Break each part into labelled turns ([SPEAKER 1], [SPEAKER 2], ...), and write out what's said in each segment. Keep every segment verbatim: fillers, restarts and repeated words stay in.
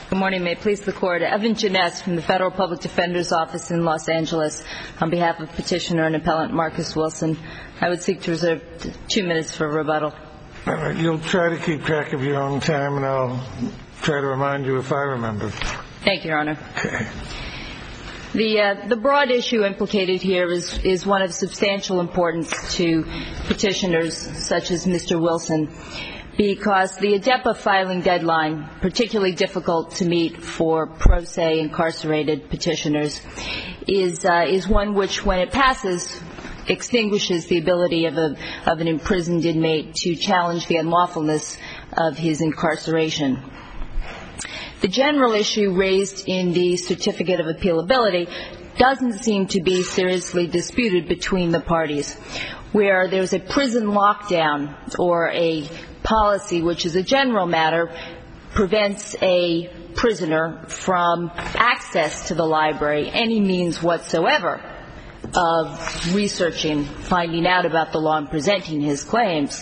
[SPEAKER 1] Good morning. May it please the Court. Evan Janess from the Federal Public Defender's Office in Los Angeles. On behalf of Petitioner and Appellant Marcus Wilson, I would seek to reserve two minutes for rebuttal.
[SPEAKER 2] All right. You'll try to keep track of your own time, and I'll try to remind you if I remember.
[SPEAKER 1] Thank you, Your Honor.
[SPEAKER 2] Okay.
[SPEAKER 1] The, uh, the broad issue implicated here is, is one of substantial importance to petitioners such as Mister Wilson, because the ADEPA filing deadline, particularly difficult to meet for pro se incarcerated petitioners, is, uh, is one which, when it passes, extinguishes the ability of, a, of an imprisoned inmate to challenge the unlawfulness of his incarceration. The general issue raised in the Certificate of Appealability doesn't seem to be seriously disputed between the parties, where there's a prison lockdown or a policy, which is a general matter, prevents a prisoner from access to the library, any means whatsoever, of researching, finding out about the law and presenting his claims.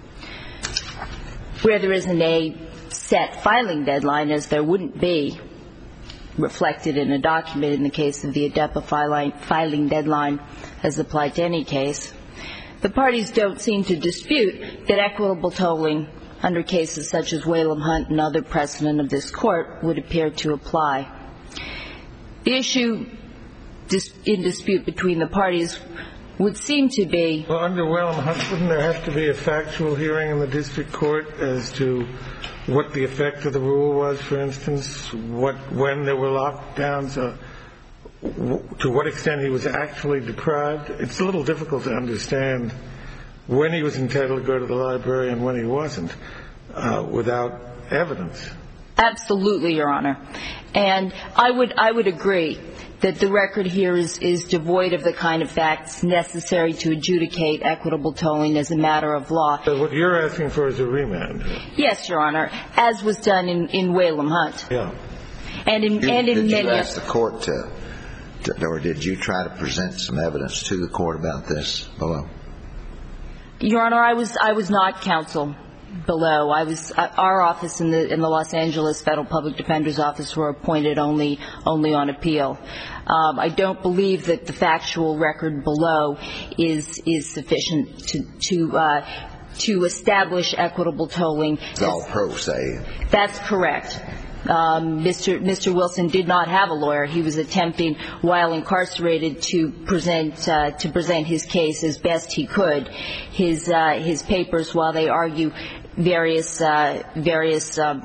[SPEAKER 1] Where there isn't a set filing deadline, as there wouldn't be reflected in a document in the case of the ADEPA filing, filing deadline as applied to any case, the parties don't seem to dispute that equitable tolling under cases such as Whalum Hunt and other precedent of this Court would appear to apply. The issue dis- in dispute between the parties would seem to be...
[SPEAKER 2] Well, under Whalum Hunt, wouldn't there have to be a factual hearing in the district court as to what the effect of the rule was, for instance, what when there were lockdowns, uh, w- to what extent he was actually deprived? It's a little difficult to understand when he was entitled to go to the library and when he wasn't, uh, without evidence.
[SPEAKER 1] Absolutely, Your Honor. And I would I would agree that the record here is, is devoid of the kind of facts necessary to adjudicate equitable tolling as a matter of law.
[SPEAKER 2] So what you're asking for is a remand?
[SPEAKER 1] Yes, Your Honor, as was done in, in Whalum Hunt.
[SPEAKER 2] Yeah.
[SPEAKER 1] And in,
[SPEAKER 3] you,
[SPEAKER 1] and in
[SPEAKER 3] did
[SPEAKER 1] many...
[SPEAKER 3] you ask the court to, to, or did you try to present some evidence to the court about this below?
[SPEAKER 1] Your Honor, I was I was not counsel below. I was uh, our office in the in the Los Angeles Federal Public Defender's Office were appointed only only on appeal. Um, I don't believe that the factual record below is is sufficient to to uh, to establish equitable tolling.
[SPEAKER 3] It's all pro se.
[SPEAKER 1] That's correct. Um, Mister Mister Wilson did not have a lawyer. He was attempting, while incarcerated, to present uh, to present his case as best he could. His uh, his papers, while they argue various uh, various uh,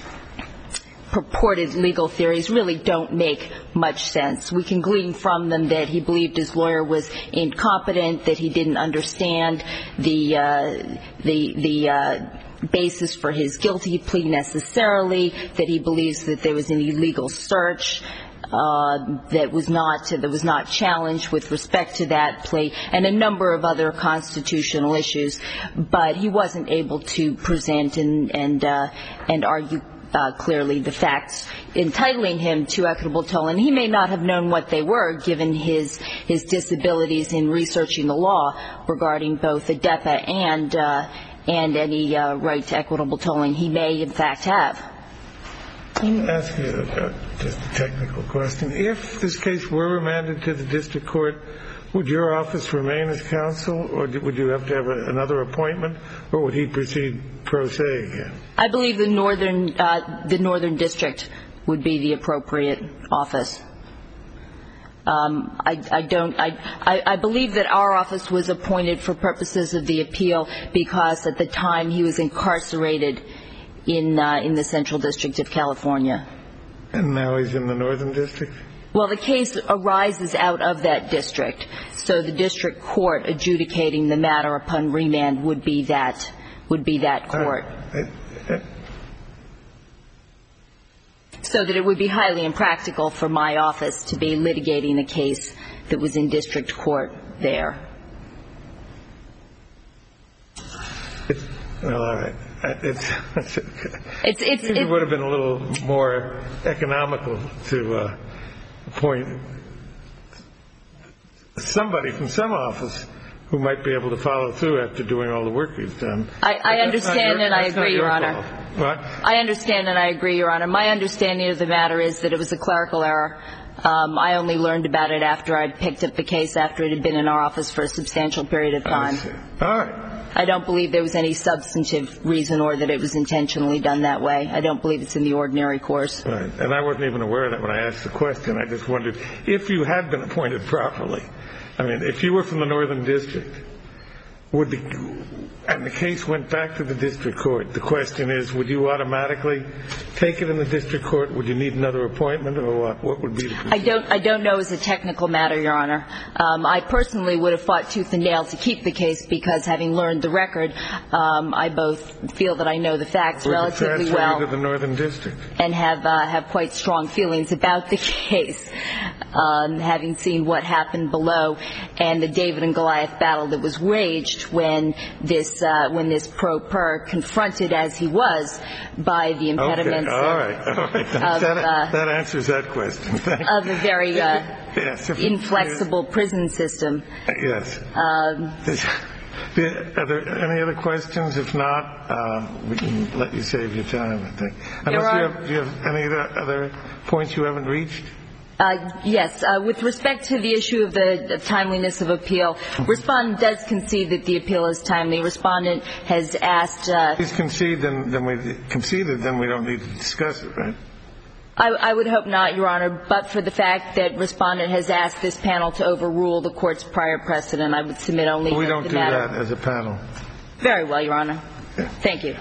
[SPEAKER 1] purported legal theories, really don't make much sense. We can glean from them that he believed his lawyer was incompetent, that he didn't understand the uh, the the. Uh, basis for his guilty plea necessarily, that he believes that there was an illegal search uh, that was not that was not challenged with respect to that plea, and a number of other constitutional issues. But he wasn't able to present and and uh, and argue uh, clearly the facts entitling him to equitable tolling. He may not have known what they were, given his his disabilities in researching the law regarding both ADEPA and uh, and any uh, right to equitable tolling. He may, in fact, have.
[SPEAKER 2] Let me ask you a, just a technical question. If this case were remanded to the district court, would your office remain as counsel, or would you have to have a, another appointment, or would he proceed pro se again?
[SPEAKER 1] I believe the northern uh, the northern district would be the appropriate office. Um, I, I don't. I, I, I believe that our office was appointed for purposes of the appeal because at the time he was incarcerated in uh, in the Central District of California.
[SPEAKER 2] And now he's in the Northern District?
[SPEAKER 1] Well, the case arises out of that district, so the district court adjudicating the matter upon remand would be that would be that court.
[SPEAKER 2] Uh, I, I,
[SPEAKER 1] So that it would be highly impractical for my office to be litigating a case that was in district court there.
[SPEAKER 2] It's, well, all right. It's, it's,
[SPEAKER 1] it's, it's,
[SPEAKER 2] it, it would have been a little more economical to uh, appoint somebody from some office who might be able to follow through after doing all the work he's done.
[SPEAKER 1] I, I understand
[SPEAKER 2] your,
[SPEAKER 1] and I agree,
[SPEAKER 2] your
[SPEAKER 1] Your Honor.
[SPEAKER 2] What?
[SPEAKER 1] I understand and I agree, Your Honor. My understanding of the matter is that it was a clerical error. Um, I only learned about it after I picked up the case, after it had been in our office for a substantial period of time.
[SPEAKER 2] I see. All right.
[SPEAKER 1] I don't believe there was any substantive reason or that it was intentionally done that way. I don't believe it's in the ordinary course.
[SPEAKER 2] Right. And I wasn't even aware of that when I asked the question. I just wondered if you had been appointed properly. I mean, if you were from the Northern District, would the, and the case went back to the district court, the question is, would you automatically take it in the district court? Would you need another appointment, or what? What would be the procedure?
[SPEAKER 1] I don't, I don't know as a technical matter, Your Honor. Um, I personally would have fought tooth and nail to keep the case because, having learned the record, um, I both feel that I know the facts
[SPEAKER 2] Would
[SPEAKER 1] relatively
[SPEAKER 2] you transfer
[SPEAKER 1] well
[SPEAKER 2] you to the Northern District?
[SPEAKER 1] and have uh, have quite strong feelings about the case, um, having seen what happened below and the David and Goliath battle that was waged when this uh, when this pro per confronted as he was by the impediments
[SPEAKER 2] okay. all right. All right.
[SPEAKER 1] of,
[SPEAKER 2] that,
[SPEAKER 1] uh,
[SPEAKER 2] that answers that question. Thanks.
[SPEAKER 1] of a very uh,
[SPEAKER 2] yes, if,
[SPEAKER 1] inflexible
[SPEAKER 2] yes.
[SPEAKER 1] prison system.
[SPEAKER 2] Yes.
[SPEAKER 1] Um,
[SPEAKER 2] Are there any other questions? If not, uh, we can let you save your time, I think. Unless you have, do you have any other, other points you haven't reached?
[SPEAKER 1] Uh, yes. Uh, with respect to the issue of the, the timeliness of appeal, Respondent does concede that the appeal is timely. Respondent has asked... Uh,
[SPEAKER 2] If he's conceded, then, then we conceded, then we don't need to discuss it, right?
[SPEAKER 1] I, I would hope not, Your Honor, but for the fact that Respondent has asked this panel to overrule the Court's prior precedent, I would submit only
[SPEAKER 2] We
[SPEAKER 1] that
[SPEAKER 2] don't
[SPEAKER 1] the
[SPEAKER 2] do
[SPEAKER 1] matter.
[SPEAKER 2] that as a panel.
[SPEAKER 1] Very well, Your Honor.
[SPEAKER 2] Yeah.
[SPEAKER 1] Thank you.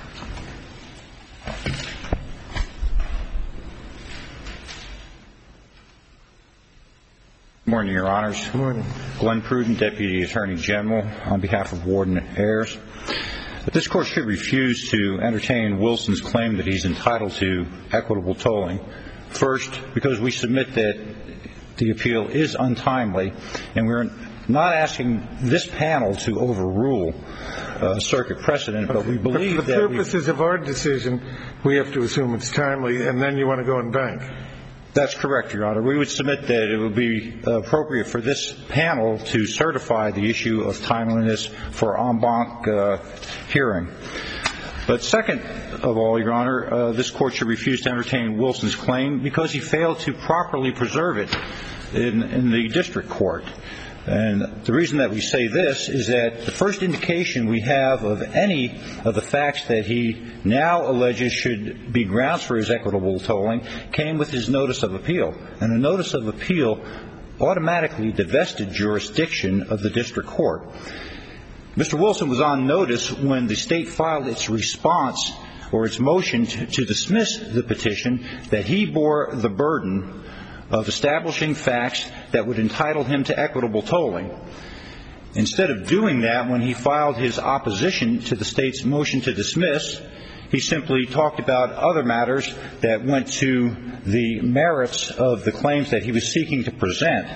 [SPEAKER 4] Good morning, Your Honors.
[SPEAKER 2] Good morning.
[SPEAKER 4] Glenn Pruden, Deputy Attorney General, on behalf of Warden Ayers. This Court should refuse to entertain Wilson's claim that he's entitled to equitable tolling. First, because we submit that the appeal is untimely, and we're not asking this panel to overrule uh, circuit precedent, but we believe
[SPEAKER 2] but for
[SPEAKER 4] that...
[SPEAKER 2] the purposes of our decision, we have to assume it's timely, and then you want to go and bank.
[SPEAKER 4] That's correct, Your Honor. We would submit that it would be appropriate for this panel to certify the issue of timeliness for en banc uh, hearing. But second of all, Your Honor, uh, this Court should refuse to entertain Wilson's claim because he failed to properly preserve it in, in the district court. And the reason that we say this is that the first indication we have of any of the facts that he now alleges should be grounds for his equitable tolling came with his notice of appeal. And the notice of appeal automatically divested jurisdiction of the district court. Mister Wilson was on notice when the state filed its response or its motion to, to dismiss the petition that he bore the burden of establishing facts that would entitle him to equitable tolling. Instead of doing that, when he filed his opposition to the state's motion to dismiss, he simply talked about other matters that went to the merits of the claims that he was seeking to present.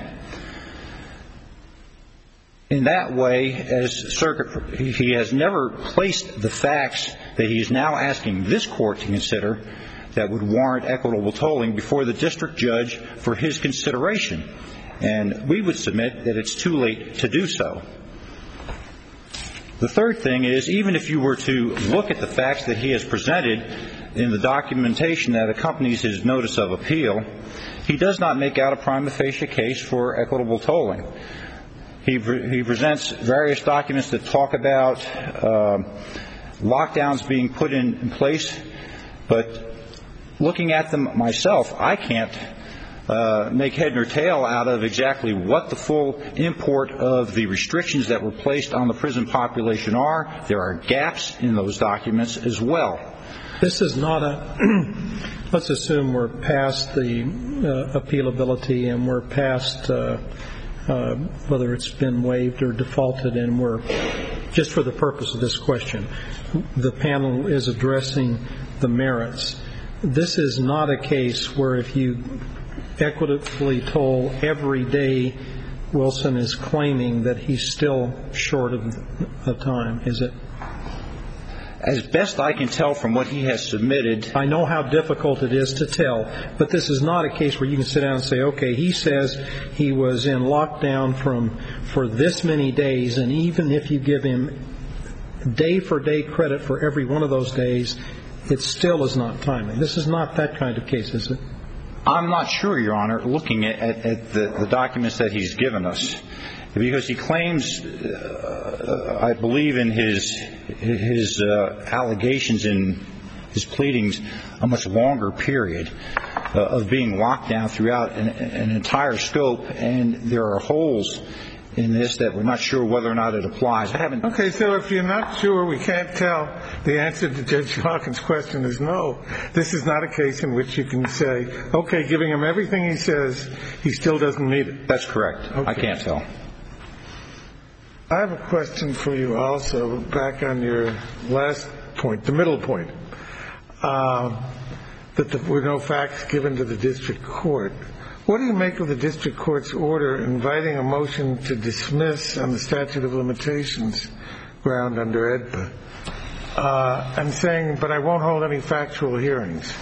[SPEAKER 4] In that way, as circuit, he has never placed the facts that he is now asking this Court to consider that would warrant equitable tolling before the district judge for his consideration. And we would submit that it's too late to do so. The third thing is, even if you were to look at the facts that he has presented in the documentation that accompanies his notice of appeal, he does not make out a prima facie case for equitable tolling. He, he presents various documents that talk about uh, lockdowns being put in, in place, but looking at them myself, I can't uh, make head nor tail out of exactly what the full import of the restrictions that were placed on the prison population are. There are gaps in those documents as well.
[SPEAKER 5] This is not a, let's assume we're past the uh, appealability and we're past uh, uh, whether it's been waived or defaulted, and we're, just for the purpose of this question, the panel is addressing the merits. This is not a case where if you equitably toll every day, Wilson is claiming that he's still short of, of time, is it?
[SPEAKER 4] As best I can tell from what he has submitted.
[SPEAKER 5] I know how difficult it is to tell, but this is not a case where you can sit down and say, okay, he says he was in lockdown from for this many days, and even if you give him day for day credit for every one of those days, it still is not timely. This is not that kind of case, is it?
[SPEAKER 4] I'm not sure, Your Honor, looking at, at, at the, the documents that he's given us. Because he claims, uh, I believe in his his uh, allegations in his pleadings, a much longer period uh, of being locked down throughout an, an entire scope, and there are holes in this that we're not sure whether or not it applies. I haven't.
[SPEAKER 2] Okay, so if you're not sure, we can't tell. The answer to Judge Hawkins' question is no. This is not a case in which you can say, okay, giving him everything he says, he still doesn't meet it.
[SPEAKER 4] That's correct. Okay. I can't tell.
[SPEAKER 2] I have a question for you also, back on your last point, the middle point, uh, that there were no facts given to the district court. What do you make of the district court's order inviting a motion to dismiss on the statute of limitations ground under A D P A, uh, and saying, but I won't hold any factual hearings?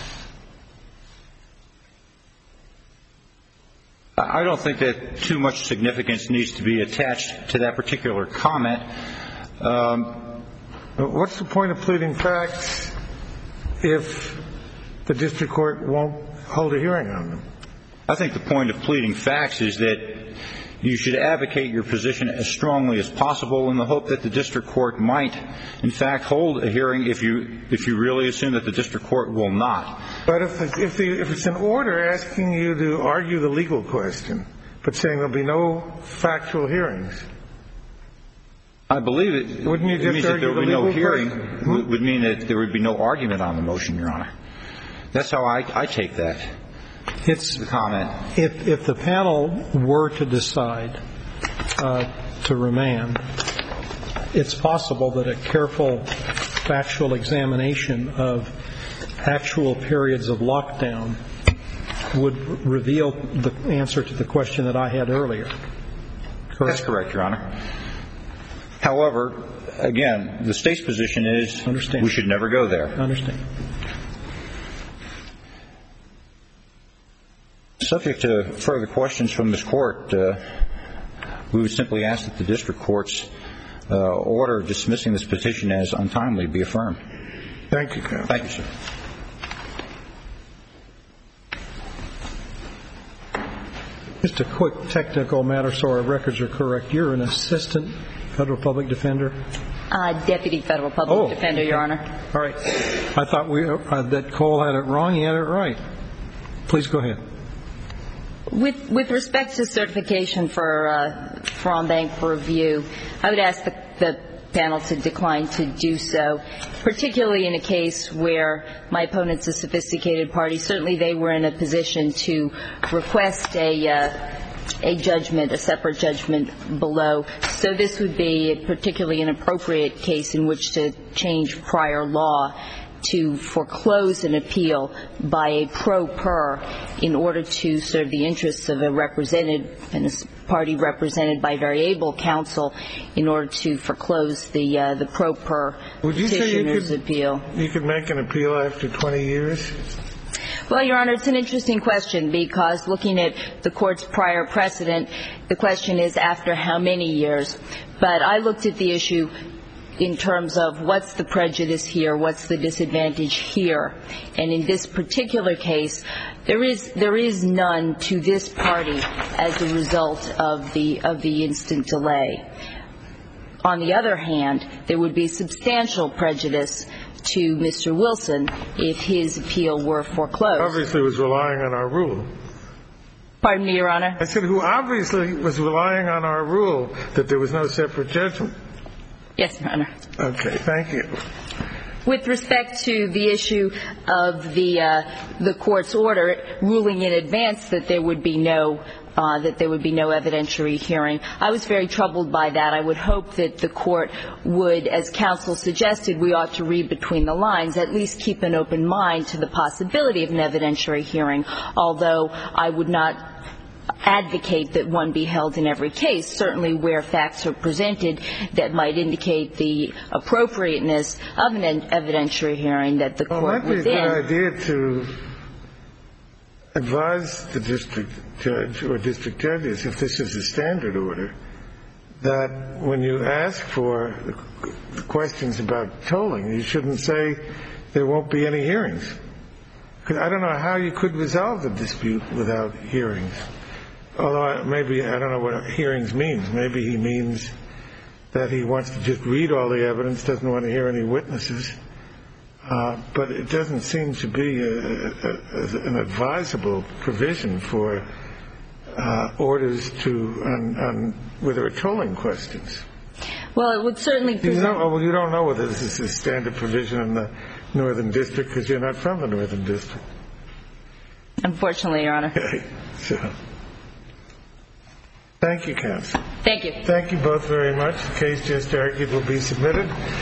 [SPEAKER 4] I don't think that too much significance needs to be attached to that particular comment. Um,
[SPEAKER 2] What's the point of pleading facts if the district court won't hold a hearing on them?
[SPEAKER 4] I think the point of pleading facts is that you should advocate your position as strongly as possible in the hope that the district court might, in fact, hold a hearing if you if you really assume that the district court will not.
[SPEAKER 2] But if the, if, the, if it's an order asking you to argue the legal question, but saying there'll be no factual hearings,
[SPEAKER 4] I believe it,
[SPEAKER 2] wouldn't you
[SPEAKER 4] it
[SPEAKER 2] just
[SPEAKER 4] means that
[SPEAKER 2] argue
[SPEAKER 4] there would
[SPEAKER 2] the
[SPEAKER 4] be no
[SPEAKER 2] legal
[SPEAKER 4] hearing
[SPEAKER 2] question?
[SPEAKER 4] would, would mean that there would be no argument on the motion, Your Honor. That's how I, I take that.
[SPEAKER 5] It's
[SPEAKER 4] the comment.
[SPEAKER 5] If, if the panel were to decide uh, to remand, it's possible that a careful factual examination of actual periods of lockdown would reveal the answer to the question that I had earlier. Correct?
[SPEAKER 4] That's correct, Your Honor. However, again, the State's position is
[SPEAKER 5] Understand.
[SPEAKER 4] we should never go there.
[SPEAKER 5] I understand.
[SPEAKER 4] Subject to further questions from this Court, uh, we would simply ask that the district court's uh, order dismissing this petition as untimely be affirmed.
[SPEAKER 2] Thank you, counsel.
[SPEAKER 4] Thank you, sir.
[SPEAKER 5] Just a quick technical matter so our records are correct. You're an assistant federal public defender?
[SPEAKER 1] Uh, Deputy Federal Public
[SPEAKER 5] oh,
[SPEAKER 1] Defender,
[SPEAKER 5] okay.
[SPEAKER 1] Your Honor.
[SPEAKER 5] All right. I thought we uh, that Cole had it wrong. He had it right. Please go ahead.
[SPEAKER 1] With, with respect to certification for, uh, for en banc for review, I would ask the, the panel to decline to do so, particularly in a case where my opponent's a sophisticated party. Certainly they were in a position to request a, uh, a judgment, a separate judgment below. So this would be particularly an appropriate case in which to change prior law to foreclose an appeal by a pro per in order to serve the interests of a represented and a party represented by very able counsel in order to foreclose the uh, the pro per petitioner's appeal.
[SPEAKER 2] You could make an appeal after twenty years?
[SPEAKER 1] Well, Your Honor, it's an interesting question because looking at the Court's prior precedent, the question is after how many years. But I looked at the issue in terms of what's the prejudice here, what's the disadvantage here. And in this particular case, there is there is none to this party as a result of the of the instant delay. On the other hand, there would be substantial prejudice to Mister Wilson if his appeal were foreclosed.
[SPEAKER 2] Obviously was relying on our rule.
[SPEAKER 1] Pardon me, Your Honor?
[SPEAKER 2] I said who obviously was relying on our rule that there was no separate judgment.
[SPEAKER 1] Yes, Your Honor.
[SPEAKER 2] Okay, thank you.
[SPEAKER 1] With respect to the issue of the uh, the Court's order ruling in advance that there would be no uh, that there would be no evidentiary hearing, I was very troubled by that. I would hope that the Court would, as counsel suggested, we ought to read between the lines, at least keep an open mind to the possibility of an evidentiary hearing, although I would not advocate that one be held in every case. Certainly where facts are presented that might indicate the appropriateness of an evidentiary hearing that the court
[SPEAKER 2] well,
[SPEAKER 1] within.
[SPEAKER 2] It might be a good idea to advise the district judge or district judges, if this is a standard order, that when you ask for the questions about tolling, you shouldn't say there won't be any hearings. Because I don't know how you could resolve the dispute without hearings. Although maybe, I don't know what hearings means. Maybe he means that he wants to just read all the evidence, doesn't want to hear any witnesses. Uh, but it doesn't seem to be a, a, an advisable provision for uh, orders to on, on whether are tolling questions.
[SPEAKER 1] Well, it would certainly present.
[SPEAKER 2] You know, well, you don't know whether this is a standard provision in the Northern District because you're not from the Northern District.
[SPEAKER 1] Unfortunately, Your Honor.
[SPEAKER 2] Okay. So, thank you, counsel.
[SPEAKER 1] Thank you.
[SPEAKER 2] Thank you both very much. The case just argued will be submitted.